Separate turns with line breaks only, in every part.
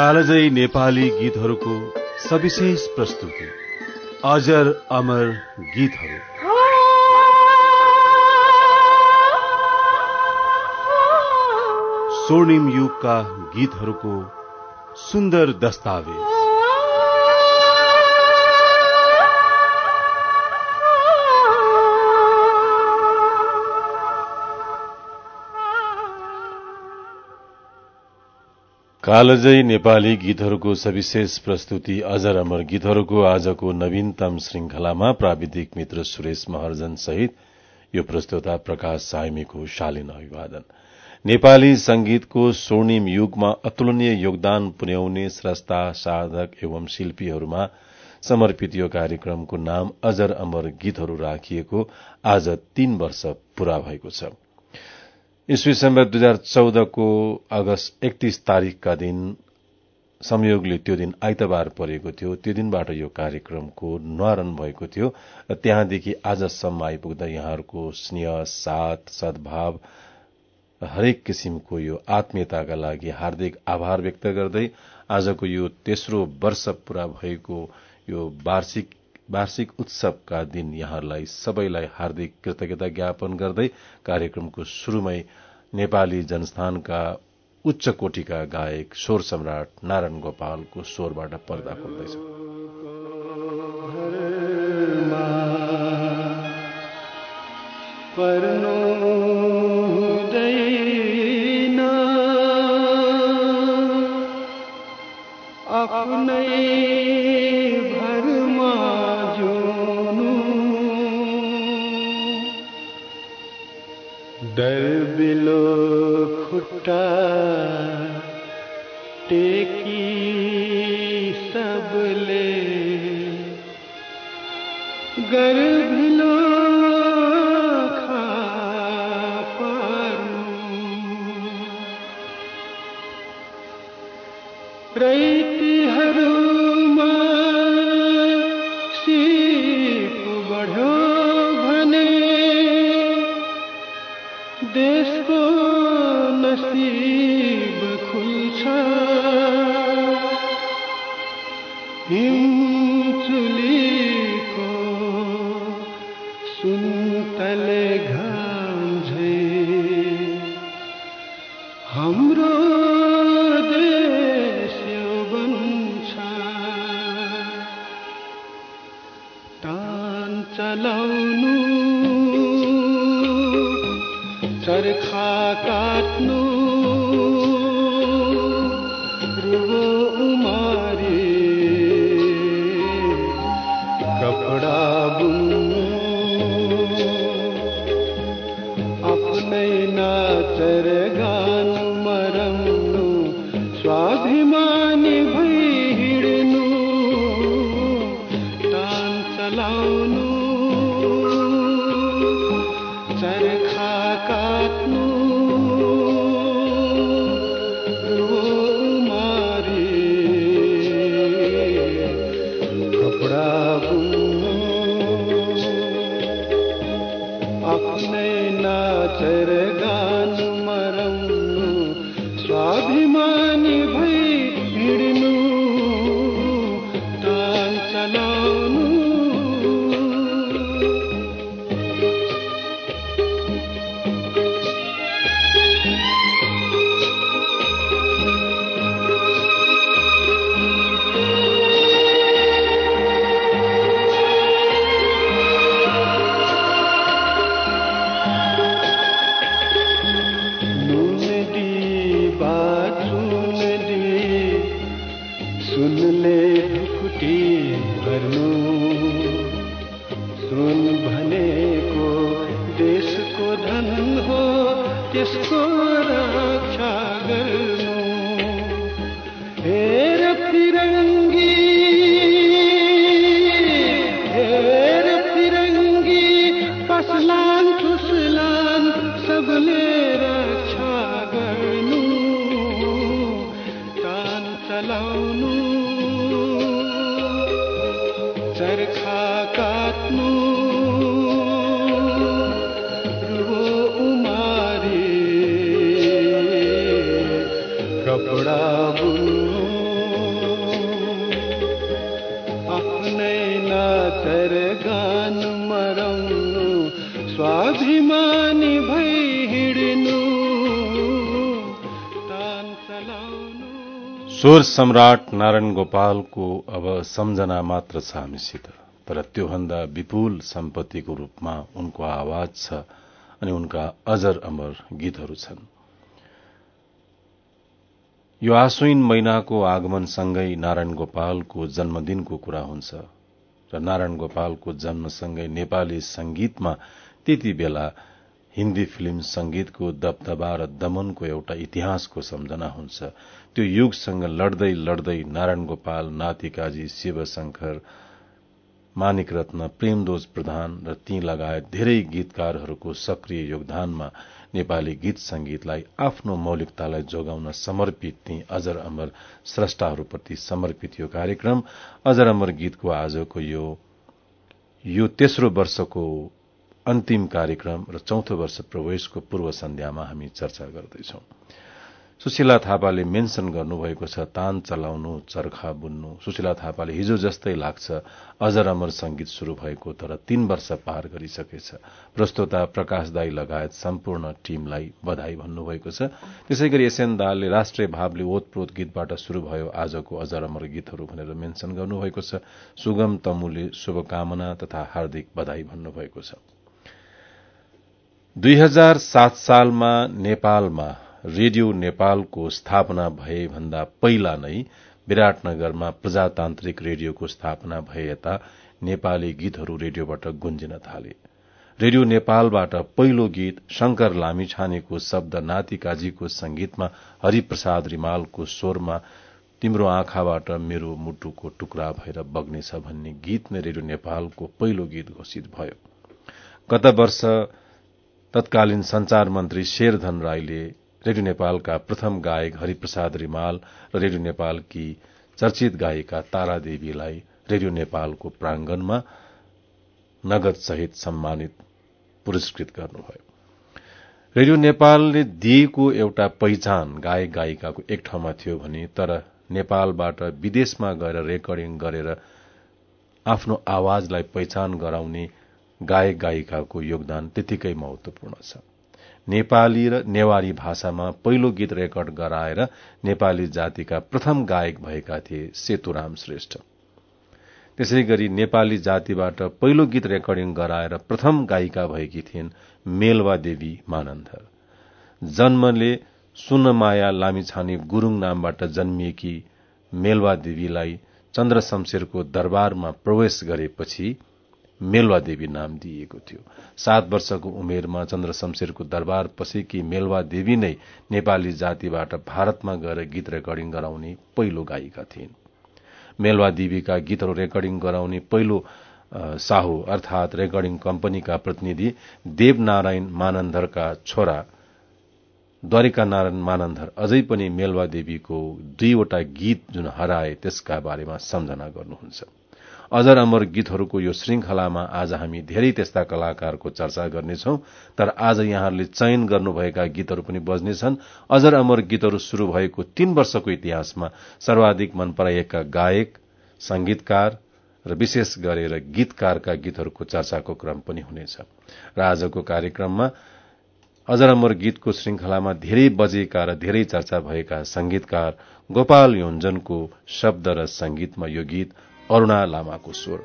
कालजयी नेपाली गीतहरूको सविशेष प्रस्तुति अजर अमर गीतहरू। स्वर्णिम युगका गीतहरूको सुन्दर दस्तावेज। कालजयी नेपाली गीतहरूको सविशेष प्रस्तुति अजर अमर गीतहरूको आजको नवीनतम श्रृंखलामा प्राविधिक मित्र सुरेश महर्जन सहित यो प्रस्तुता प्रकाश साइमीको शालीन अभिवादन। नेपाली संगीतको स्वर्णिम युगमा अतुलनीय योगदान पुर्याउने स्रष्टा साधक एवं शिल्पीहरूमा समर्पित यो कार्यक्रमको नाम अजर अमर गीतहरू राखिएको आज 3 वर्ष पूरा भएको छ। ईस्वी सम्वत 2014 को अगस्त 31 तारिकका दिन संयोगले त्यो दिन आइतबार परेको थियो। त्यो दिनबाट यो कार्यक्रमको न्वारण भएको थियो। त्यहाँदेखि आजसम्म आइपुग्दा यहाँहरूको स्नेह, साथ, सद्भाव, हरेक किसिमको यो आत्मीयताका लागि हार्दिक आभार व्यक्त गर्दै आजको यो तेस्रो वर्ष पूरा भएको यो वार्षिक उत्सवका दिन यहाँहरूलाई सबैलाई हार्दिक कृतज्ञता ज्ञापन गर्दै कार्यक्रमको शुरूमै नेपाली जनस्थानका उच्च कोटिका गायक स्वर सम्राट नारायण गोपालको स्वरबाट पर्दा खोल्दैछ।
दर्बिलो खुट्टा टेकी सबले गर्भिलो रैतीहरूमा सिप बढ्यो भने देशको नसीब खुल्छ। हिमचुलीको सुन्तले घाम झै हाम्रो देश यो बन्छ। तान चलाउनु, चरखा काट्नु, रुगो उमारी कपडा बुन्नु, आफ्नै नाचर गान मरम्नु, स्वाभिमानी भई हिँड्नु, तान चलाउनु, चरखा काट्नु, रुमारी कपडा बुन्नु, आफ्नै नाचर गान मरम्नु, स्वाभिमानी भई हिँड्नु, तान चलाउनु। सुनले ढुकुटी भर्नु, सुन भनेको देशको धन हो, त्यसको रक्षा गर्नु। हेर फिरङ्गी, हेर फिरङ्गी, पसलान फुसलान सबले रक्षा गर्नु, तान चलाउनु, सरगान मराउनु स्वाभिमानी भई हिँड्नु तान चलाउनु।
स्वर सम्राट नारायण गोपालको अब सम्झना मात्र छ हामीसित, तर त्योभन्दा विपुल सम्पत्तिको रूपमा उनको आवाज छ अनि उनका अजर अमर गीतहरू छन्। यो आश्विन महिनाको आगमनसँगै नारायण गोपालको जन्मदिनको कुरा हुन्छ र नारायण गोपालको जन्मसँगै नेपाली संगीतमा त्यति बेला हिन्दी फिल्म संगीतको दबदबा र दमनको एउटा इतिहासको सम्झना हुन्छ। त्यो युगसँग लड्दै लड्दै नारायण गोपाल, नातिकाजी, शिवशंकर, मानिक रत्न, प्रेमदोज प्रधान र ती लगायत धेरै गीतकारहरूको सक्रिय योगदानमा नेपाली गीत संगीतलाई आफ्नो मौलिकतालाई जोगाउन समर्पित ती अजर अमर स्रष्टाहरूप्रति समर्पित यो कार्यक्रम अजर अमर गीतको आजको यो तेस्रो वर्षको अन्तिम कार्यक्रम र चौथो वर्ष प्रवेशको पूर्व सन्ध्यामा हामी चर्चा गर्दैछौं। सुशीला थापाले मेन्सन गर्नुभएको छ तान चलाउनु, चरखा बुन्नु। सुशीला थापाले हिजो जस्तै लाग्छ अजर अमर संगीत शुरू भएको तर 3 वर्ष पार गरिसकेछ। प्रस्तोता प्रकाश दाई लगायत सम्पूर्ण टीमलाई बधाई भन्नुभएको छ। त्यसैगरी एसएन दाहालले राष्ट्रिय भावले ओतप्रोत गीतबाट शुरू भयो आजको अजर अमर गीतहरू भनेर मेन्सन गर्नुभएको छ। सुगम तमुले शुभकामना तथा हार्दिक बधाई भन्नुभएको छ। 2007 सालमा नेपालमा रेडियो नेपालको स्थापना भए भन्दा पहिला नै विराटनगरमा प्रजातान्त्रिक रेडियोको स्थापना भए यता नेपाली गीतहरू रेडियोबाट गुन्जिन थाले। रेडियो नेपालबाट पहिलो गीत शंकर लामिछानेको शब्द, नातिकाजीको संगीतमा हरिप्रसाद रिमालको स्वरमा तिम्रो आँखाबाट मेरो मुटुको टुक्रा भएर बग्नेछ भन्ने गीत नै रेडियो नेपालको पहिलो गीत घोषित भयो। गत वर्ष तत्कालीन संचार मन्त्री शेरधन राईले रेडियो नेपालका प्रथम गायक हरिप्रसाद रिमाल र रेडियो नेपालकी चर्चित गायिका तारा देवीलाई रेडियो नेपालको प्रांगणमा नगद सहित सम्मानित पुरस्कृत गर्नुभयो। रेडियो नेपालले दिएको एउटा पहिचान गायक गायिकाको एक ठाउँमा थियो भने तर नेपालबाट विदेशमा गएर रेकर्डिङ गरेर आफ्नो आवाजलाई पहिचान गराउने गायक गायिकाको योगदान त्यतिकै महत्वपूर्ण छ। नेपाली र नेवारी भाषामा पहिलो गीत रेकर्ड गराएर नेपाली जातिका प्रथम गायक भएका थिए सेतुराम श्रेष्ठ। त्यसैगरी नेपाली जातिबाट पहिलो गीत रेकर्डिङ गराएर प्रथम गायिका भएकी थिइन् मेलवा देवी मानन्धर। जन्मले सुनमाया लामिछाने गुरूङ नामबाट जन्मिएकी मेलवा देवीलाई चन्द्र शमशेरको दरबारमा प्रवेश गरेपछि मेलवा देवी नाम दिइएको थियो। 7 वर्षको उमेरमा चन्द्र शमशेरको दरबार पसेकी मेलवा देवी नै नेपाली जातिबाट भारतमा गएर गीत रेकर्डिङ गराउने पहिलो गायिका थिइन्। मेलवा देवीका गीतहरू रेकर्डिङ गराउने पहिलो साहु अर्थात रेकर्डिङ कम्पनीका प्रतिनिधि देवनारायण मानन्धरका छोरा द्वारिका नारायण मानन्धर अझै पनि मेलवा देवीको 2 वटा गीत जुन हराए त्यसका बारेमा सम्झना गर्नुहुन्छ। अजर अमर गीतहरूको यो श्रृंखलामा आज हामी धेरै त्यस्ता कलाकारको चर्चा गर्नेछौं, तर आज यहाँहरूले चयन गर्नुभएका गीतहरू पनि बज्नेछन्। अजर अमर गीतहरू शुरू भएको 3 वर्षको इतिहासमा सर्वाधिक मन पराइएका गायक, संगीतकार र विशेष गरेर गीतकारका गीतहरूको चर्चाको क्रम पनि हुनेछ। र आजको कार्यक्रममा अजर अमर गीतको श्रृंखलामा धेरै बजेका र धेरै चर्चा भएका संगीतकार गोपाल योन्जनको शब्द र संगीतमा यो गीत अरूणा लामाको स्वर।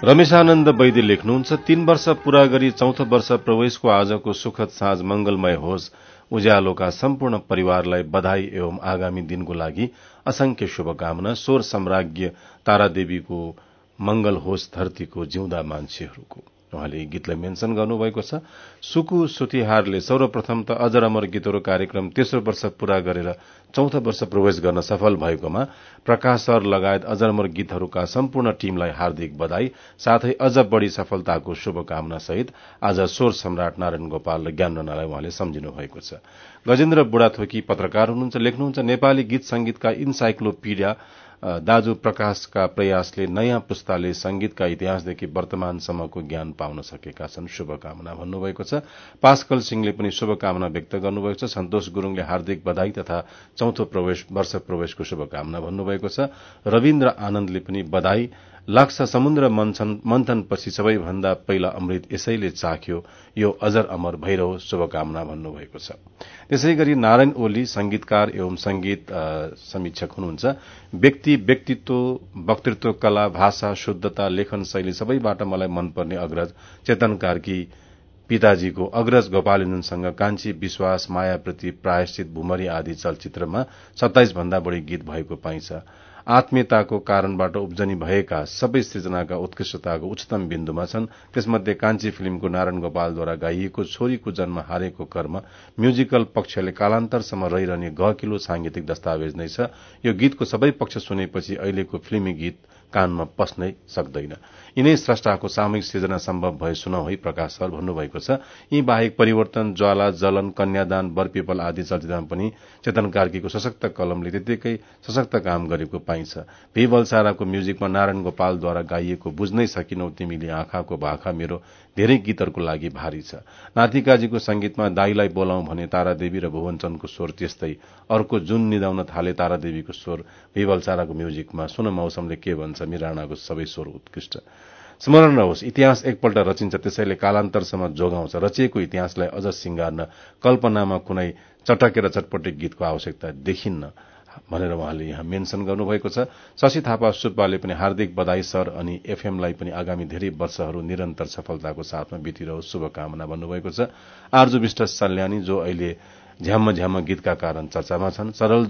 रमेशानन्द वैद्य लेख्नुहुन्छ 3 वर्ष पूरा गरी 4थो वर्ष प्रवेशको आजको सुखद साँझ मंगलमय होस्। उज्यालोका सम्पूर्ण परिवारलाई बधाई एवं आगामी दिनको लागि असंख्य शुभकामना। स्वर सम्राज्ञ तारादेवीको मंगल होस् धरतीको जिउँदा मान्छेहरूको। उहाँले गीतलाई मेन्सन गर्नुभएको छ। सुकु सुतिहारले सर्वप्रथम त अजर अमर गीतहरू कार्यक्रम तेस्रो वर्ष पूरा गरेर 4थो वर्ष प्रवेश गर्न सफल भएकोमा प्रकाश सर लगायत अजर अमर गीतहरूका सम्पूर्ण टीमलाई हार्दिक बधाई, साथै अझ बढ़ी सफलताको शुभकामना सहित आज स्वर सम्राट नारायण गोपाल र ज्ञानरनालाई उहाँले सम्झिनु भएको छ। गजेन्द्र बुढाथोकी पत्रकार हुनुहुन्छ, लेख्नुहुन्छ नेपाली गीत संगीतका इन्साइक्लोपीडिया दाजु प्रकाशका प्रयासले नयाँ पुस्ताले संगीतका इतिहासदेखि वर्तमानसम्मको ज्ञान पाउन सकेका छन्। शुभकामना भन्नुभएको छ। पास्कल सिंहले पनि शुभकामना व्यक्त गर्नुभएको छ। सन्तोष गुरूङले हार्दिक बधाई तथा 4थो वर्ष प्रवेशको शुभकामना भन्नुभएको छ। रविन्द्र आनन्दले पनि बधाई, लाग्छ समुद्र मन्थनपछि सबैभन्दा पहिला अमृत यसैले चाख्यो, यो अजर अमर भइरहो, शुभकामना भन्नुभएको छ। त्यसैगरी नारायण ओली संगीतकार एवं संगीत समीक्षक हुनुहुन्छ। व्यक्तित्व, वक्तृत्व कला, भाषा, शुद्धता, लेखन शैली सबैबाट मलाई मनपर्ने अग्रज चेतन कार्की पिताजीको अग्रज गोपालञ्जनसँग कान्छी, विश्वास, मायाप्रति, प्रायश्चित, भूमरी आदि चलचित्रमा 27 भन्दा बढ़ी गीत भएको पाइन्छ। आत्मीयताको कारणबाट उब्जनी भएका सबै सृजनाका उत्कृष्टताको उच्चतम बिन्दुमा छन्। त्यसमध्ये कान्छी फिल्मको नारायण गोपालद्वारा गाइएको छोरीको जन्म हारेको कर्म म्युजिकल पक्षले कालान्तरसम्म रहिरहने गहकिलो सांगीतिक दस्तावेज नै छ। यो गीतको सबै पक्ष सुनेपछि अहिलेको फिल्मी गीत कानमा पस्नै सक्दैन। यिनै स्रष्टाको सामूहिक सृजना सम्भव भए सुनौ है, प्रकाश सर भन्नुभएको छ। यी बाहेक परिवर्तन, ज्वाला, जलन, कन्यादान, बरपिपल आदि चलचित्रमा पनि चेतन कार्कीको सशक्त कलमले त्यतिकै सशक्त काम गरेको पाइन्छ। भी बलसाराको म्युजिकमा नारायण गोपालद्वारा गाइएको बुझ्नै सकिनौ तिमीले आँखाको भाखा मेरो धेरै गीतहरूको लागि भारी छ। नातिकाजीको संगीतमा दाईलाई बोलाउँ भने तारादेवी र भुवनचन्दको स्वर त्यस्तै। अर्को जुन निदाउन थाले तारादेवीको स्वर। भी बलसाराको म्युजिकमा सुन मौसमले के भन्छ मिराणाको सबै स्वर उत्कृष्ट। स्मरण रहोस्, इतिहास एकपल्ट रचिन्छ, त्यसैले कालान्तरसम्म जोगाउँछ। रचिएको इतिहासलाई अझ सिंगार्न कल्पनामा कुनै चटकेर चटपटे गीतको आवश्यकता देखिन्न भनेर उहाँले यहाँ मेन्सन गर्नुभएको छ। शशि थापा सुब्बाले पनि हार्दिक बधाई सर अनि एफएमलाई पनि आगामी धेरै वर्षहरू निरन्तर सफलताको साथमा बितिरहोस्, शुभकामना भन्नुभएको छ। आर्जु विष्ट सल्यानी जो अहिले झ्याम्म झ्याम्म गीतका कारण चर्चामा छन्।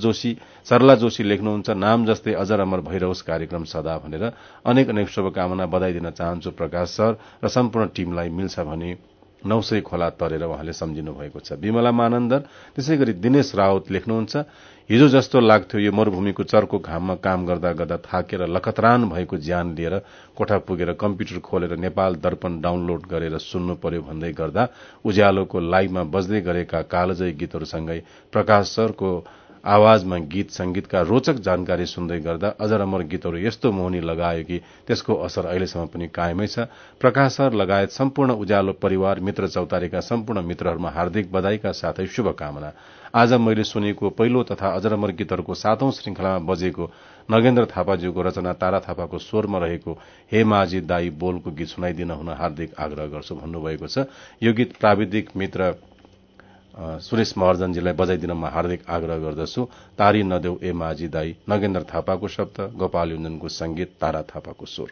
सरला जोशी लेख्नुहुन्छ, नाम जस्तै अजर अमर भइरहोस् कार्यक्रम सदा भनेर अनेक शुभकामना बधाई दिन चाहन्छु प्रकाश सर र सम्पूर्ण टीमलाई। मिल्छ भने 900 खोला तरेर उहाँले सम्झिनु भएको छ। विमला मानन्दर, त्यसैगरी दिनेश राउत लेख्नुहुन्छ, हिजो जस्तो लाग्थ्यो यो मरूभूमिको चर्को घाममा काम गर्दा गर्दा थाकेर लखतरान भएको ज्यान लिएर कोठा पुगेर कम्प्युटर खोलेर नेपाल दर्पण डाउनलोड गरेर सुन्नु पर्यो भन्दै गर्दा उज्यालोको लाइभमा बज्दै गरेका कालजयी गीतहरूसँगै प्रकाश सरको आवाजमा गीत संगीतका रोचक जानकारी सुन्दै गर्दा अजर अमर गीतहरू यस्तो मोहनी लगायो कि त्यसको असर अहिलेसम्म पनि कायमै छ। प्रकाश सर लगायत सम्पूर्ण उज्यालो परिवार, मित्र चौतारीका सम्पूर्ण मित्रहरूमा हार्दिक बधाईका साथै शुभकामना। आज मैले सुनेको पहिलो तथा अजर अमर गीतहरूको 7औं श्रृंखलामा बजेको नगेन्द्र थापाज्यूको रचना तारा थापाको स्वरमा रहेको हे माझी दाई बोलको गीत सुनाइदिन हुन हार्दिक आग्रह गर्छु भन्नुभएको छ। यो गीत प्राविधिक मित्र सुरेश महर्जनजीलाई बजाइदिन म हार्दिक आग्रह गर्दछु। तारी नदेऊ ए माझी दाई, नगेन्द्र थापाको शब्द, गोपाल युञ्जनको संगीत, तारा थापाको स्वर।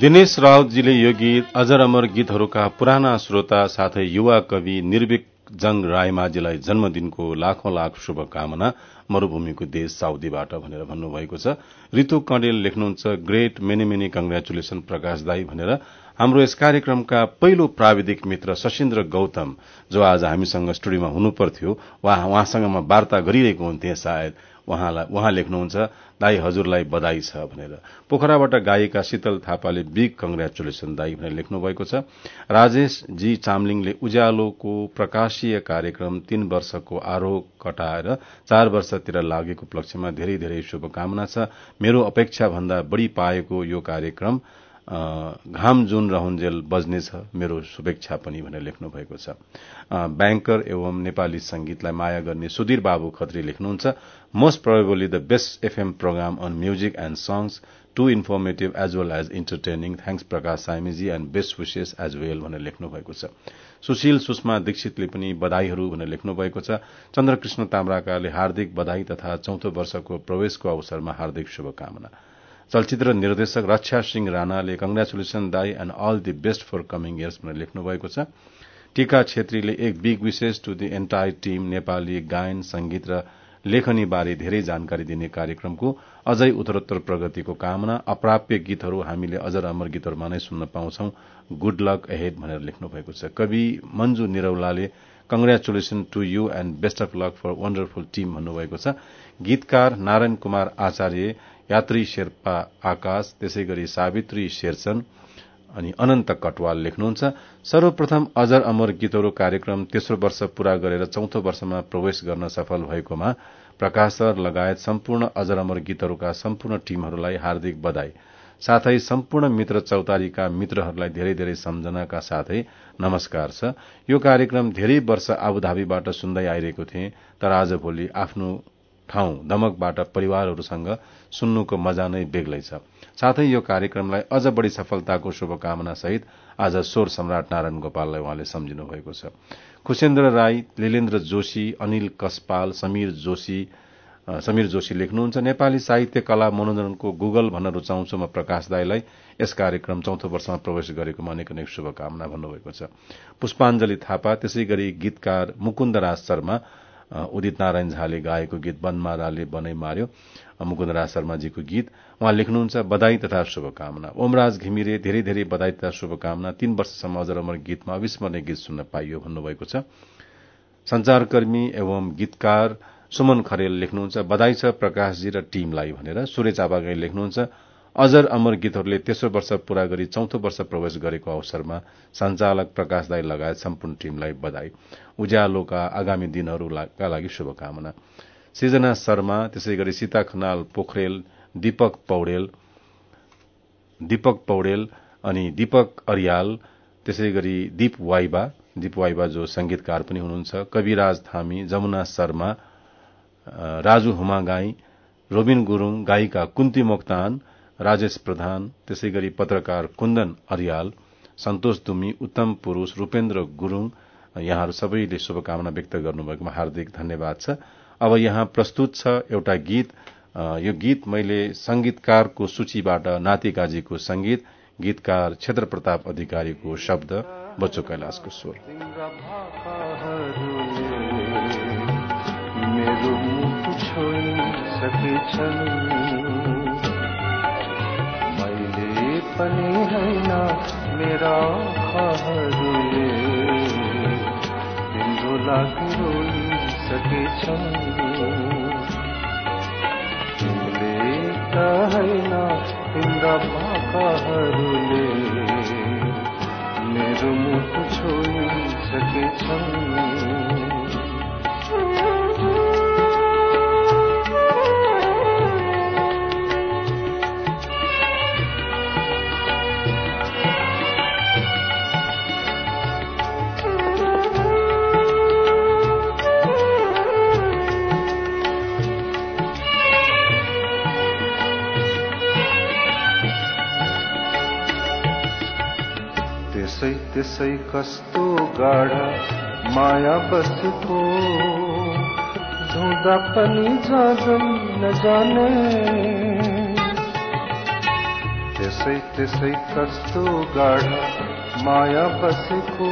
दिनेश राउतजीले यो गीत अजर अमर गीतहरूका पुराना श्रोता साथै युवा कवि निर्भीक जंग रायमाझीलाई जन्मदिनको लाखौं लाख शुभकामना मरूभूमिको देश साउदीबाट भनेर भन्नुभएको छ। ऋतु कणेल लेख्नुहुन्छ great many many congratulation Prakash दाई भनेर। हाम्रो यस कार्यक्रमका पहिलो प्राविधिक मित्र शशीन्द्र गौतम जो आज हामीसँग स्टुडियोमा हुनुपर्थ्यो, उहाँसँग म वार्ता गरिरहेको हुन्थे सायद, उहाँ लेख्नुहुन्छ दाई हजुरलाई बधाई छ भनेर। पोखराबाट गायिका शीतल थापाले बिग कंग्रेचुलेसन दाई भनेर लेख्नु भएको छ। राजेश जी चामलिङले उज्यालोको प्रकाशीय कार्यक्रम 3 वर्षको आरोह कटाएर 4 वर्षतिर लागेको उपलक्ष्यमा धेरै धेरै शुभकामना छ। मेरो अपेक्षा भन्दा बढ़ी पाएको यो कार्यक्रम घाम जुन रहन्जेल बज्नेछ, मेरो शुभेच्छा पनि भनेर लेख्नु भएको छ। ब्याङ्कर एवं नेपाली संगीतलाई माया गर्ने सुधीर बाबु खत्री लेख्नुहुन्छ most probably the best FM program on music and songs, too informative as well as entertaining, thanks Prakash साइमीजी and best wishes as well भनेर लेख्नु भएको छ। सुशील सुषमा दीक्षितले पनि बधाईहरू भनेर लेख्नु भएको छ। चन्द्रकृष्ण ताम्राकारले हार्दिक बधाई तथा 4औं वर्षको प्रवेशको अवसरमा हार्दिक शुभकामना। चलचित्र निर्देशक रक्षा सिंह राणाले कंग्रेचुलेसन दाई and all the best for coming years भनेर लेख्नु भएको छ। टीका छेत्रीले एक big wishes to the entire team, Nepali गायन संगीत र लेखनी बारे धेरै जानकारी दिने कार्यक्रमको अझै उत्तरोत्तर प्रगतिको कामना। अप्राप्य गीतहरू हामीले अजर अमर गीतहरूमा नै सुन्न पाउँछौं। गुड लक अहेड भनेर लेख्नु भएको छ। कवि मन्जु निरौलाले congratulation to you and best of luck for wonderful team भन्नुभएको छ। गीतकार नारायण कुमार आचार्य, यात्री शेर्पा आकाश, त्यसैगरी सावित्री शेरचन अनि अनन्त कटवाल लेख्नुहुन्छ सर्वप्रथम अजर अमर गीतहरू कार्यक्रम तेस्रो वर्ष पूरा गरेर 4औं वर्षमा प्रवेश गर्न सफल भएकोमा प्रकाश सर लगायत सम्पूर्ण अजर अमर गीतहरूका सम्पूर्ण टीमहरूलाई हार्दिक बधाई, साथै सम्पूर्ण मित्र चौतारीका मित्रहरूलाई धेरै धेरै सम्झनाका साथै नमस्कार छ। यो कार्यक्रम धेरै वर्ष आबुधाबीबाट सुन्दै आइरहेको थिएँ, तर आजभोलि आफ्नो ठाउँ दमकबाट परिवारहरूसँग सुन्नुको मजा नै बेग्लै छ। साथै यो कार्यक्रमलाई अझ बढ़ी सफलताको शुभकामना सहित आज स्वर सम्राट नारायण गोपाललाई उहाँले सम्झिनु भएको छ। खुसेन्द्र राई, लिलेन्द्र जोशी, अनिल कसपाल, समीर जोशी लेख्नुहुन्छ नेपाली साहित्य कला मनोरञ्जनको गुगल भन्न रुचाउँछु म प्रकाश दाईलाई यस कार्यक्रम 4औं वर्षमा प्रवेश गरेकोमा अनेक अनेक शुभकामना भन्नुभएको छ। पुष्पाञ्जली थापा, त्यसैगरी गीतकार मुकुन्द राज शर्मा, उदित नारायण झाले गाएको गीत बनमाराले बनै मार्यो, मुकुन्द राज शर्माजीको गीत, उहाँ लेख्नुहुन्छ बधाई तथा शुभकामना। ओमराज घिमिरे धेरै धेरै बधाई तथा शुभकामना, 3 वर्षसम्म अजर अमर गीतमा अविस्मरणीय गीत सुन्न पाइयो भन्नुभएको छ। संचारकर्मी एवं गीतकार सुमन खरेल लेख्नुहुन्छ बधाई छ प्रकाशजी र टीमलाई भनेर। सूर्य चापागाई लेख्नुहुन्छ अजर अमर गीतहरूले तेस्रो वर्ष पूरा गरी 4औं वर्ष प्रवेश गरेको अवसरमा संचालक प्रकाश दाई लगायत सम्पूर्ण टीमलाई बधाई, उज्यालोका आगामी दिनहरूका लागि शुभकामना। सृजना शर्मा, त्यसैगरी सीता खनाल पोखरेल, दीपक पौडेल अनि दीपक अरियाल, त्यसैगरी दीप वाइबा जो संगीतकार पनि हुनुहुन्छ, कविराज थामी, जमुना शर्मा, राजु हुमागाई, रोबिन गुरूङ, गायिका कुन्ती मोक्तान, राजेश प्रधान, त्यसैगरी पत्रकार कुन्दन अरियाल, सन्तोष दुमी, उत्तम पुरूष, रूपेन्द्र गुरूङ, यहाँहरू सबैले शुभकामना व्यक्त गर्नुभएकोमा हार्दिक धन्यवाद छ। अब यहाँ प्रस्तुत छ एउटा गीत। यो गीत मैले संगीतकारको सूचीबाट नातिकाजीको संगीत, गीतकार क्षेत्र प्रताप अधिकारीको शब्द, बच्चो कैलाशको स्वर।
मेरो मुख छोइसकेछन्, मैले पनि हैन मेरा आँखाहरूले तिम्रो लागि रोइसकेछन्, तिमीले त हैन तिम्रा भाकाहरूले मेरो मुख छोइसकेछन्। त्यसै कस्तो गाढा माया बसेको, धुँदा पनि जाँदै नजाने। त्यसै त्यसै कस्तो गाढा माया बसेको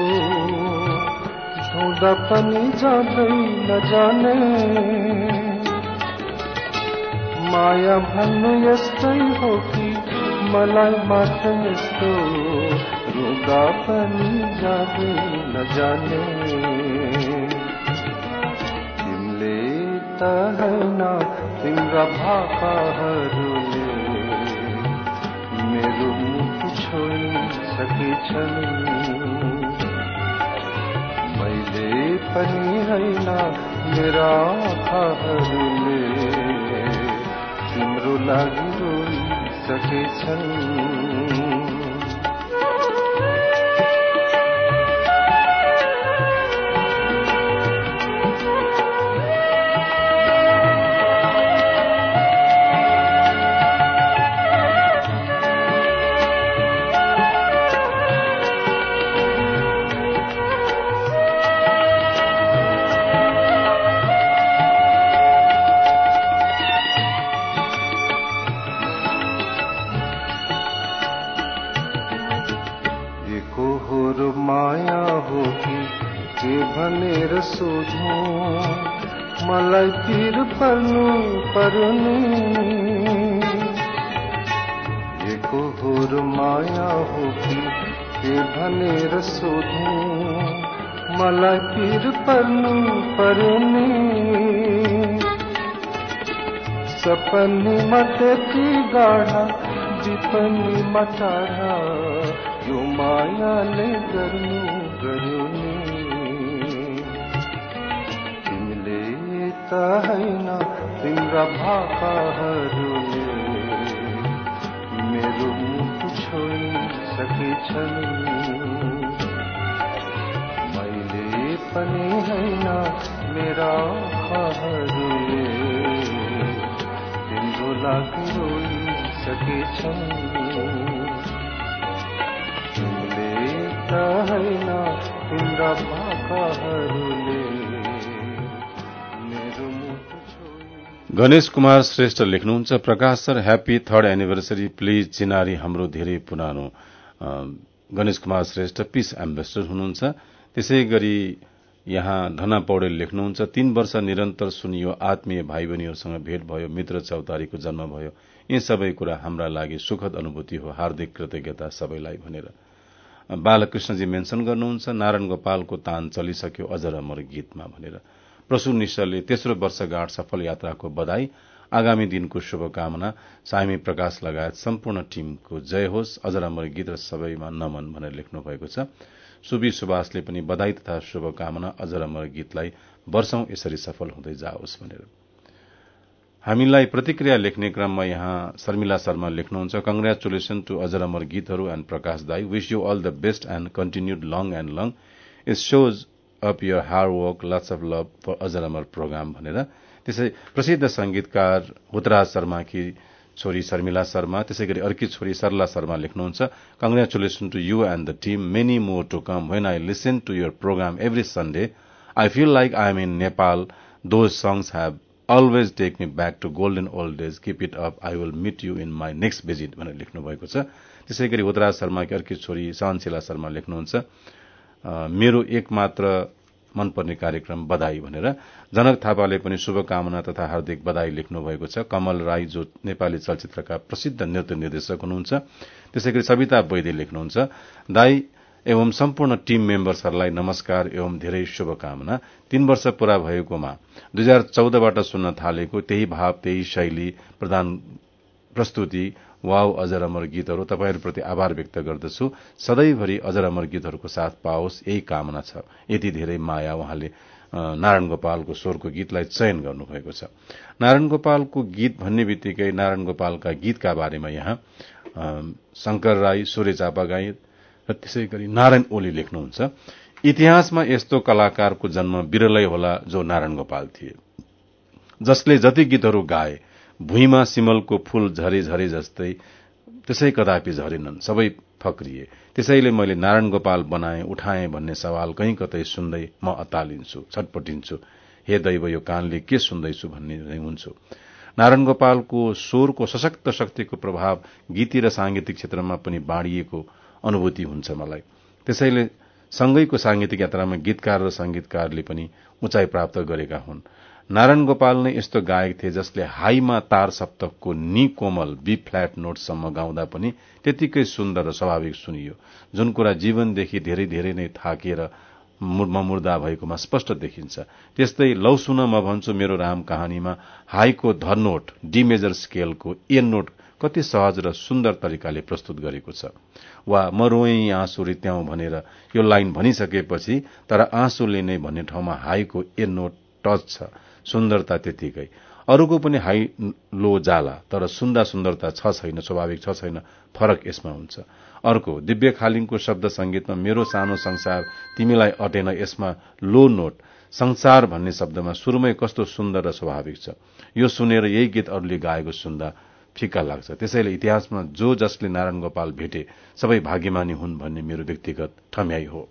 धुँदा पनि जाँदै नजाने माया भन्नु यस्तै हो कि मलाई मात्र यस्तो रुँदा पनि जाँदै नजाने तिमीले त हैन तिम्रा भाकाहरूले मेरो मुख छोइसकेछन् मैले पनि हैन मेरा आँखाहरूले तिम्रो लागि रोइसकेछन् माया हो कि के भनेर सोधौं मलाई पीर पर्नु पर्ने एको होर माया हो कि के भनेर सोधौं मलाई पीर पर्नु पर्ने सपनीमा त्यति गाढा विपनीमा टाढा यो मायाले गर्नु गर्यो नि तिमीले त हैन तिम्रा भाकाहरूले मेरो मुख छोइसकेछन् मैले पनि हैन मेरा आँखाहरूले तिम्रो लागि रोइसकेछन् हैन तिम्रा भाकाहरूले मेरो मुख छोइ।
गणेश कुमार श्रेष्ठ लेख्नुहुन्छ, Prakash sir happy 3rd anniversary please चिनारी हाम्रो धेरै पुरानो। गणेश कुमार श्रेष्ठ पीस एम्बेसडर हुनुहुन्छ। त्यसै गरी यहाँ धना पौडेल लेख्नुहुन्छ, 3 वर्ष निरन्तर सुनियो, आत्मीय भाइ बहिनीहरूसँग भेट भयो, मित्र चौतारीको जन्म भयो, यी सबै कुरा हाम्रा लागि सुखद अनुभूति हो, हार्दिक कृतज्ञता सबैलाई भनेर बालकृष्णजी मेन्सन गर्नुहुन्छ। नारायण गोपालको तान चलिसक्यो अजर अमर गीतमा भनेर प्रसु निश्चलले तेस्रो वर्षगाँठ सफल यात्राको बधाई, आगामी दिनको शुभकामना, साइमी प्रकाश लगायत सम्पूर्ण टीमको जय होस्, अजर अमर गीत र सबैमा नमन भनेर लेख्नु भएको छ। सुबी सुभाषले पनि बधाई तथा शुभकामना, अजर अमर गीतलाई वर्षौं यसरी सफल हुँदै जाओस् भनेर। हामीलाई प्रतिक्रिया लेख्ने क्रममा यहाँ शर्मिला शर्मा लेख्नुहुन्छ, कंग्रेचुलेसन टू अजर अमर गीतहरू एण्ड प्रकाश दाई, wish you all the best and continued long and long, it shows up your hard work, lots of love for Ajar Amar programme भनेर। त्यसै प्रसिद्ध संगीतकार हुतराज शर्माकी छोरी शर्मिला शर्मा, त्यसै गरी अर्की छोरी सरला शर्मा लेख्नुहुन्छ, congratulation to you and the team, many more to come, when I listen to your program every Sunday I feel like I am in Nepal, those songs have always take me back to golden old days, keep it up, I will meet you in my next visit भनेर लेख्नु भएको छ। त्यसै गरी हुतराज शर्माकी अर्की छोरी सहनशीला शर्मा लेख्नुहुन्छ, मेरो एकमात्र मनपर्ने कार्यक्रम बधाई भनेर। जनक थापाले पनि शुभकामना तथा हार्दिक बधाई लेख्नु भएको छ। कमल राई जो नेपाली चलचित्रका प्रसिद्ध नृत्य निर्देशक हुनुहुन्छ, त्यसै गरी सविता वैद्य लेख्नुहुन्छ, दाई एवं सम्पूर्ण टीम मेम्बर्सहरूलाई नमस्कार एवं धेरै शुभकामना। 3 वर्ष पूरा भएकोमा 2014बाट सुन्न थालेको त्यही भाव त्यही शैली प्रस्तुति वाव अजर अमर गीतहरू, तपाईहरूप्रति आभार व्यक्त गर्दछु। सधैँभरि अजर अमर गीतहरूको साथ पाओस्, यही कामना छ। यति धेरै माया उहाँले नारायण गोपालको स्वरको गीतलाई चयन गर्नुभएको छ। नारायण गोपालको गीत भन्ने बित्तिकै नारायण गोपालका गीतका बारेमा यहाँ शंकर राई, सूर्य चापागाई र त्यसै गरी नारायण ओली लेख्नुहुन्छ, इतिहासमा यस्तो कलाकारको जन्म विरलै होला जो नारायण गोपाल थिए, जसले जति गीतहरू गाए भुइँमा सिमलको फूल झरे झरे जस्तै त्यसै कदापि झरेनन्, सबै फक्रिए। त्यसैले मैले नारायण गोपाल बनाए उठाए भन्ने सवाल कहीँ कतै सुन्दै म अत्तालिन्छु, छटपटिन्छु, हे दैव यो कानले के सुन्दैछु भन्ने हुन्छु। नारायण गोपालको स्वरको सशक्त शक्तिको प्रभाव गीति र सांगीतिक क्षेत्रमा पनि बाँडिएको अनुभूति हुन्छ मलाई। त्यसैले सँगैको सांगीतिक यात्रामा गीतकार र संगीतकारले पनि उचाइ प्राप्त गरेका हुन्। नारायण गोपाल नै यस्तो गायक थिए जसले हाईमा तार सप्तकको नि कोमल बी फ्ल्याट नोटसम्म गाउँदा पनि त्यतिकै सुन्दर र स्वाभाविक सुनियो, जुन कुरा जीवनदेखि धेरै धेरै नै थाकेर मुर्दा भएकोमा स्पष्ट देखिन्छ। त्यस्तै लौ सुन म भन्छु मेरो राम कहानीमा हाईको ध नोट डी मेजर स्केलको ए नोट कति सहज र सुन्दर तरिकाले प्रस्तुत गरेको छ। वा म रोएँ आँसु रित्याउँ भनेर यो लाइन भनिसकेपछि तर आँसुले नै भन्ने ठाउँमा हाईको ए नोट टच छ, सुन्दरता त्यतिकै। अरूको पनि हाई लो जाला तर सुन्दरता छ छैन, स्वाभाविक छ छैन, फरक यसमा हुन्छ। अर्को दिव्य खालिङको शब्द संगीतमा मेरो सानो संसार तिमीलाई अटेन, यसमा लो नोट संसार भन्ने शब्दमा सुरुमै कस्तो सुन्दर र स्वाभाविक छ। यो सुनेर यही गीत अरूले गाएको सुन्दा फिक्का लाग्छ। त्यसैले इतिहासमा जो जसले नारायण गोपाल भेटे सबै भाग्यमानी हुन् भन्ने मेरो व्यक्तिगत ठम्याई हो।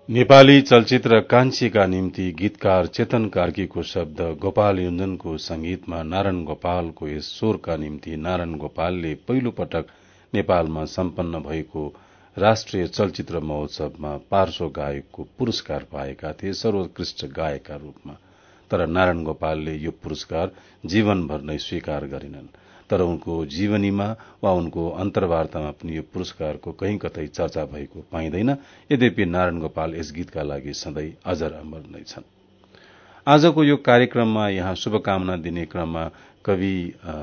नेपाली चलचित्र कान्छीका निम्ति गीतकार चेतन कार्कीको शब्द गोपाल युञ्जनको संगीतमा नारायण गोपालको यस स्वरका निम्ति नारायण गोपालले पहिलो पटक नेपालमा सम्पन्न भएको राष्ट्रिय चलचित्र महोत्सवमा पार्श्व गायकको पुरस्कार पाएका थिए सर्वोत्कृष्ट गायकका रूपमा। तर नारायण गोपालले यो पुरस्कार जीवनभर नै स्वीकार गरेनन्। तर उनको जीवनीमा वा उनको अन्तर्वार्तामा पनि यो पुरस्कारको कहीँ कतै चर्चा भएको पाइँदैन। यद्यपि नारायण गोपाल यस गीतका लागि सधैँ अजर अमर नै छन्। आजको यो कार्यक्रममा यहाँ शुभकामना दिने क्रममा कवि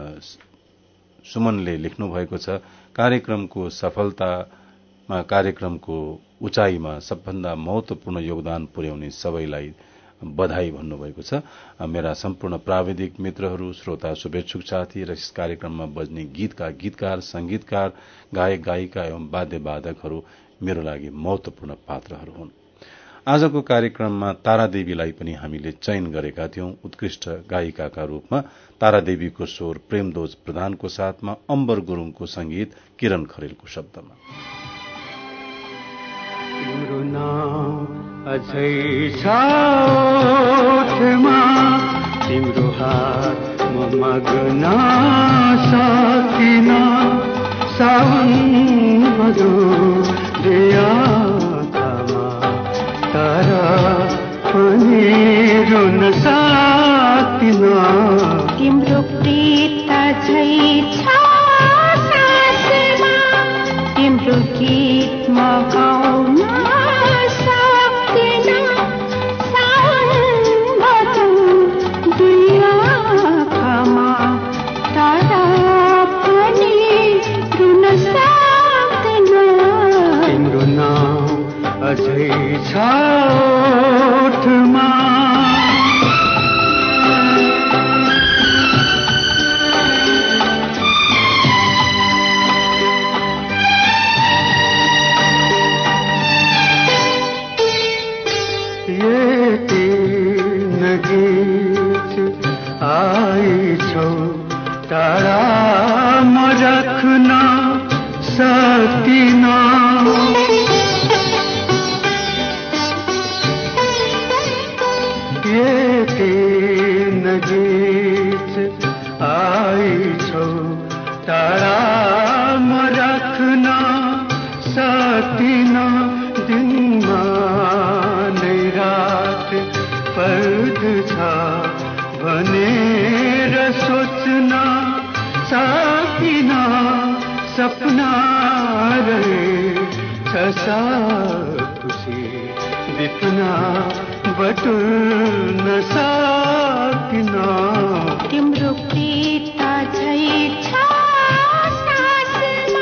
सुमनले लेख्नु भएको छ, कार्यक्रमको सफलतामा कार्यक्रमको उचाइमा सबभन्दा महत्वपूर्ण योगदान पुर्याउने सबैलाई बधाई भन्नुभएको छ। मेरा सम्पूर्ण प्राविधिक मित्रहरू, श्रोता, शुभेच्छुक साथी र यस कार्यक्रममा बज्ने गीतका गीतकार, संगीतकार, गायक गायिका एवं वाद्यवादकहरू मेरो लागि महत्वपूर्ण पात्रहरू हुन्। आजको कार्यक्रममा तारादेवीलाई पनि हामीले चयन गरेका थियौं उत्कृष्ट गायिकाका रूपमा। तारादेवीको स्वर प्रेमदोज प्रधानको साथमा अम्बर गुरूङको संगीत किरण खरेलको शब्दमा।
तिम्रो नाम अझै छ ओठमा, तिम्रो हात म माग्न सकिन, सावन भदौरे आँखामा तर पनि रुन सकिन,
तिम्रो प्रीत अझै छ सासमा, तिम्रो गीत म गाउन
अझै छ ओठमा। यति नजिक आइछौ टाढा म राख्न सकिन, नजिक आइछौ टाढा म राख्न सकिन, दिनमा नै रात पर्दछ भनेर सोच्न सकिन, सपना रहेछ खुसी बित्न बटुल्न सकिन,
तिम्रो प्रीत अझै छ सासमा।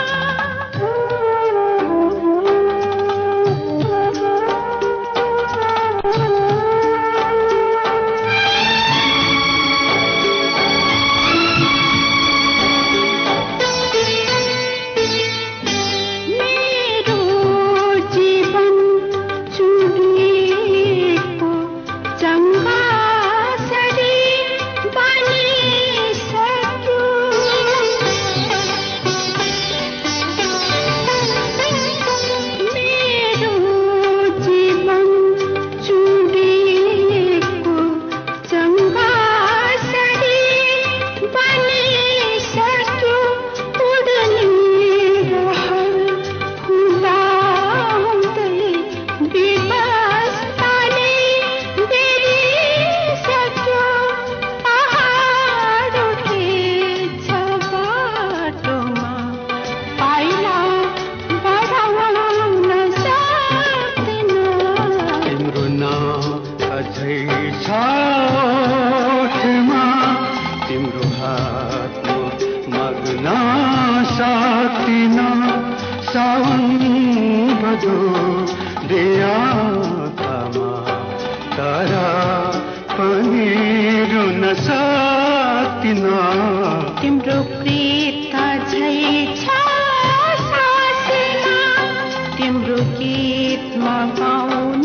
तिम्रो प्रीत अझै छ सासमा, तिम्रो गीत म गाउन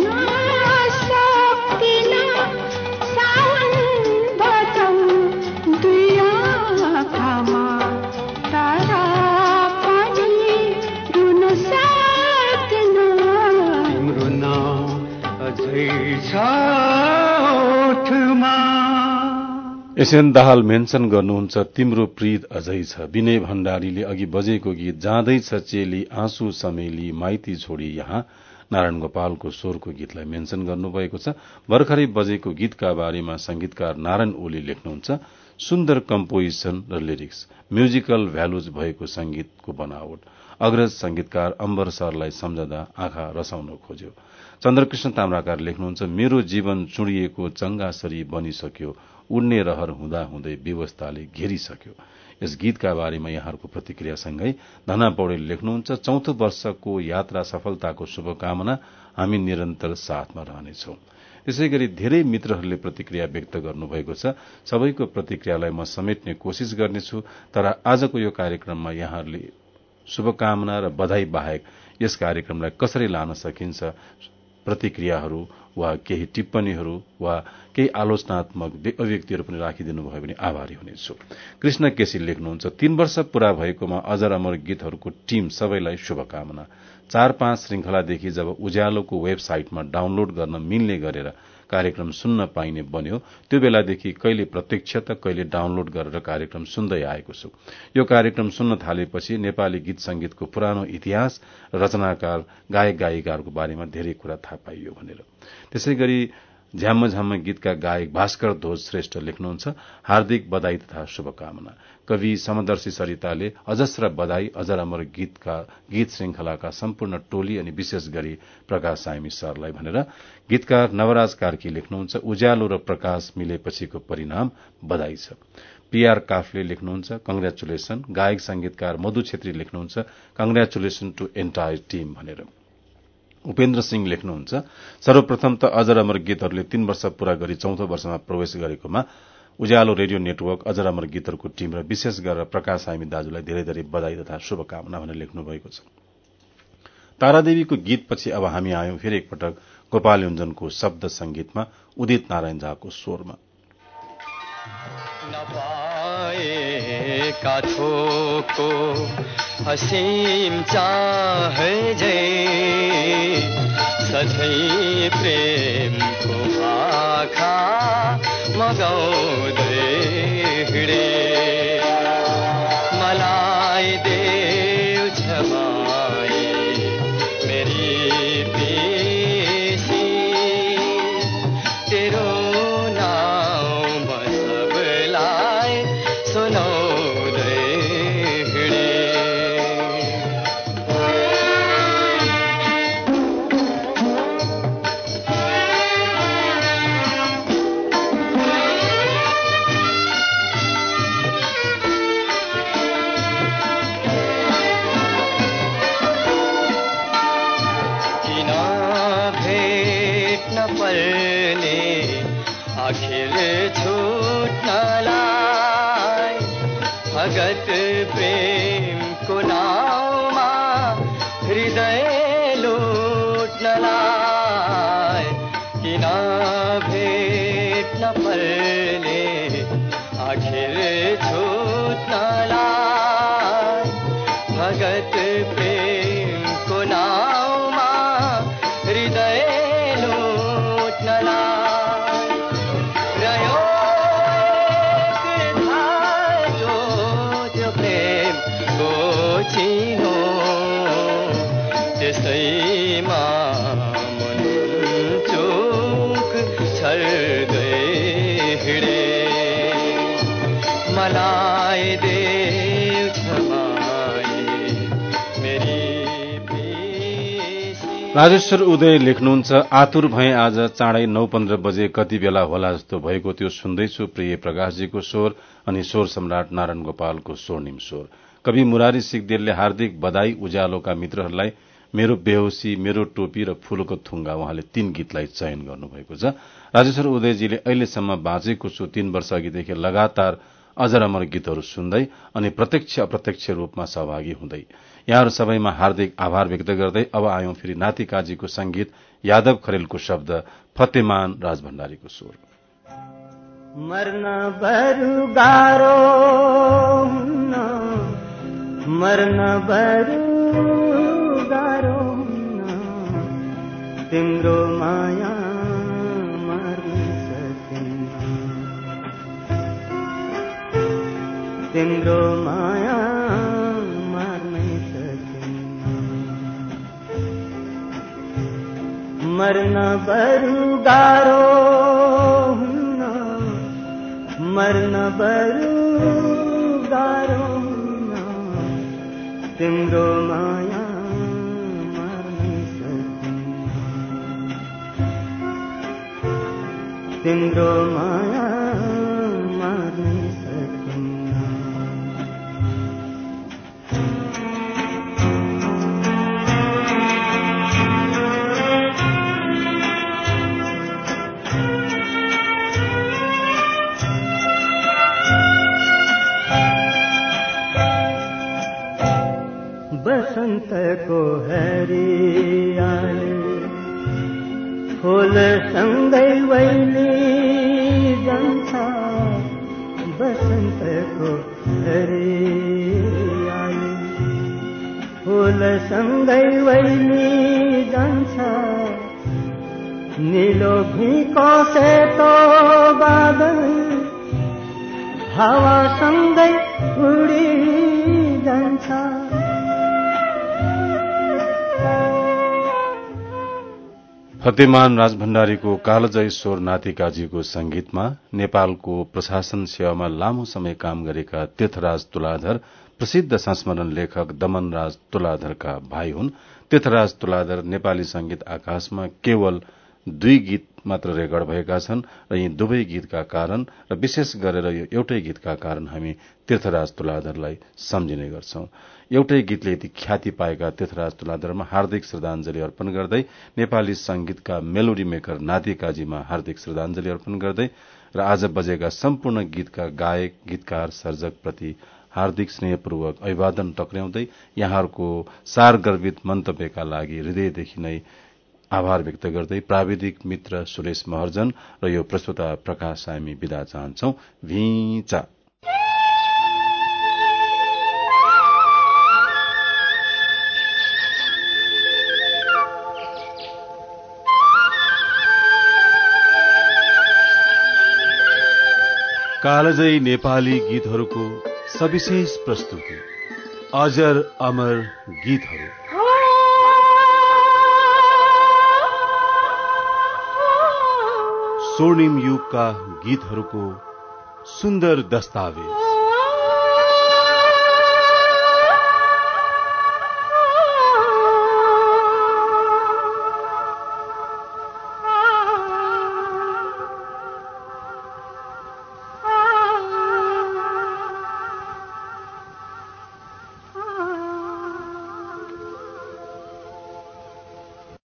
सकिन, सावन भदौरे आँखामा तर पनि रुन सकिन,
तिम्रो नाम
एसएन दाहाल मेन्सन गर्नुहुन्छ तिम्रो प्रीत अझै छ। विनय भण्डारीले अघि बजेको गीत जाँदैछ चेली आँसु समेली माइती छोडी यहाँ नारायण गोपालको स्वरको गीतलाई मेन्सन गर्नुभएको छ। भर्खरै बजेको गीतका बारेमा संगीतकार नारायण ओली लेख्नुहुन्छ सुन्दर कम्पोजिसन र लिरिक्स, म्युजिकल भ्यालुज भएको संगीतको बनावट, अग्रज संगीतकार अम्बर सरलाई सम्झदा आँखा रसाउन खोज्यो। चन्द्रकृष्ण ताम्राकार लेख्नुहुन्छ मेरो जीवन चुडिएको चंगासरी बनिसक्यो, उड्ने रहर हुँदा हुँदै व्यवस्थाले घेरिसक्यो। यस गीतका बारेमा यहाँहरूको प्रतिक्रियासँगै धना पौडेल लेख्नुहुन्छ चौथो वर्षको यात्रा सफलताको शुभकामना, हामी निरन्तर साथमा रहनेछौं। त्यसैगरी धेरै मित्रहरूले प्रतिक्रिया व्यक्त गर्नुभएको छ। सबैको प्रतिक्रियालाई म समेट्ने कोशिश गर्नेछु, तर आजको यो कार्यक्रममा यहाँहरूले शुभकामना र बधाई बाहेक यस कार्यक्रमलाई कसरी लान सकिन्छ, प्रतिक्रियाहरू वा केही टिप्पणीहरू वा केही आलोचनात्मक अभिव्यक्तिहरू पनि राखिदिनु भयो भने आभारी हुनेछु। कृष्ण केसी लेख्नुहुन्छ 3 वर्ष पूरा भएकोमा अजर अमर गीतहरूको टीम सबैलाई शुभकामना। 4-5 श्रृंखलादेखि जब उज्यालोको वेबसाइटमा डाउनलोड गर्न मिल्ने गरेर कार्यक्रम सुन्न पाइने बन्यो, त्यो बेलादेखि कहिले प्रत्यक्ष त कहिले डाउनलोड गरेर कार्यक्रम सुन्दै आएको छु। यो कार्यक्रम सुन्न थालेपछि नेपाली गीत संगीतको पुरानो इतिहास, रचनाकार, गायक गायिकाहरूको बारेमा धेरै कुरा थाहा पाइयो भनेर। त्यसैगरी झ्याम्म झ्याम्म गीतका गायक भास्कर ध्वज श्रेष्ठ लेख्नुहुन्छ हार्दिक बधाई तथा शुभकामना। कवि समदर्शी सरिताले अजस्र बधाई अजर अमर गीत श्रृंखलाका सम्पूर्ण टोली अनि विशेष गरी प्रकाश साइमी सरलाई भनेर। गीतकार नवराज कार्की लेख्नुहुन्छ उज्यालो र प्रकाश मिलेपछिको परिणाम बधाई छ। पीआर काफले लेख्नुहुन्छ कंग्रेचुलेसन। गायक संगीतकार मधु छेत्री लेख्नुहुन्छ कंग्रेचुलेसन टु एन्टायर टीम भनेर। उपेन्द्र सिंह लेख्नुहुन्छ सर्वप्रथम त अजर अमर गीतहरूले 3 वर्ष पूरा गरी चौथो वर्षमा प्रवेश गरेकोमा उज्यालो रेडियो नेटवर्क, अजर अमर गीतहरूको टीम र विशेष गरेर प्रकाश साइमी दाजुलाई धेरै धेरै बधाई तथा शुभकामना भनेर लेख्नु भएको छ। तारादेवीको गीतपछि अब हामी आयौं फेरि एकपटक गोपाल योञ्जनको शब्द संगीतमा उदित नारायण झाको स्वरमा।
नपाएका थोको हसीम चाहे जय सधैँ प्रेमको आँखा मगाउँदै हिँडे मलाई देऊ छमाई मेरी पेशी तेरो नाम म सबलाई सुनाउँदै हिँडे। आखिर छुट्नलाई भगत प्रेमको नाउँमा हृदय लुट्नलाई किन भेट्न पर्ने आखिर छुट्नलाई भगत प्रेमको नाउँमा हृदय लुट्नलाई त्यसैमा मन चोक छर्दै हिँडे मलाई देऊ छमाई मेरी पेशी।
राजेश्वर उदय लेख्नुहुन्छ आतुर भए आज चाँडै 9:15 बजे कति बेला होला जस्तो भएको त्यो सुन्दैछु प्रिय प्रकाशजीको स्वर अनि स्वर सम्राट नारायण गोपालको स्वर्णिम स्वर। कवि मुरारी सिगदेलले हार्दिक बधाई उज्यालोका मित्रहरूलाई मेरो बेहोसी, मेरो टोपी र फूलको थुङ्गा उहाँले 3 गीतलाई चयन गर्नुभएको छ। राजेश्वर उदयजीले अहिलेसम्म बाँचेको छु 3 वर्ष अघिदेखि लगातार अजर अमर गीतहरू सुन्दै अनि प्रत्यक्ष अप्रत्यक्ष रूपमा सहभागी हुँदै यहाँहरू सबैमा हार्दिक आभार व्यक्त गर्दै अब आयौं फेरि नाति काजीको संगीत, यादव खरेलको शब्द, फतेमान राजभण्डारीको स्वर।
मर्न बरु गाह्रो हुन्न, मर्न बरु गाह्रो हुन्न, तिम्रो माया मर्न सकिन्न। तिम्रो माया मार्नै सकिन्न मर्न बरु गाह्रो हुन्न मर्न बरु गाह्रो हुन्न तिम्रो माया मार्नै सकिन्न तिम्रो माया मार्नै सकिन्न बसन्तको हरियाली फूलसँगै वैली जान्छ बसन्तको हरियाली फूलसँगै वैली जान्छ नीलो भुइँको सेतो बादल हावासँगै उडी जान्छ
फतेमान राजभण्डारीको कालजय स्वर नातिकाजीको संगीतमा नेपालको प्रशासन सेवामा लामो समय काम गरेका तीर्थराज तुलाधर प्रसिद्ध संस्मरण लेखक दमनराज तुलाधरका भाइ हुन्। तीर्थराज तुलाधर नेपाली संगीत आकाशमा केवल 2 गीत मात्र रेकर्ड भएका छन् र यी दुवै गीतका कारण र विशेष गरेर यो एउटै गीतका कारण हामी तीर्थराज तुलाधरलाई सम्झिने गर्छौं। एउटै गीतले यति ख्याति पाएका तीर्थराज तुलाधरमा हार्दिक श्रद्धाञ्जली अर्पण गर्दै नेपाली संगीतका मेलोडी मेकर नातिकाजीमा हार्दिक श्रद्धाञ्जली अर्पण गर्दै र आज बजेका सम्पूर्ण गीतका गायक गीतकार सर्जक प्रति हार्दिक स्नेहपूर्वक अभिवादन टक्र्याउँदै यहाँहरूको सारगर्भित मन्तव्यका लागि हृदयदेखि नै आभार व्यक्त गर्दै प्राविधिक मित्र सुरेश महर्जन र यो प्रस्तुता प्रकाश सामी बिदा चाहन्छौ। भिचा कालजयी नेपाली गीतहरूको सविशेष प्रस्तुति अजर अमर गीतहरू स्वर्णिम युगका गीतहरूको सुन्दर दस्तावेज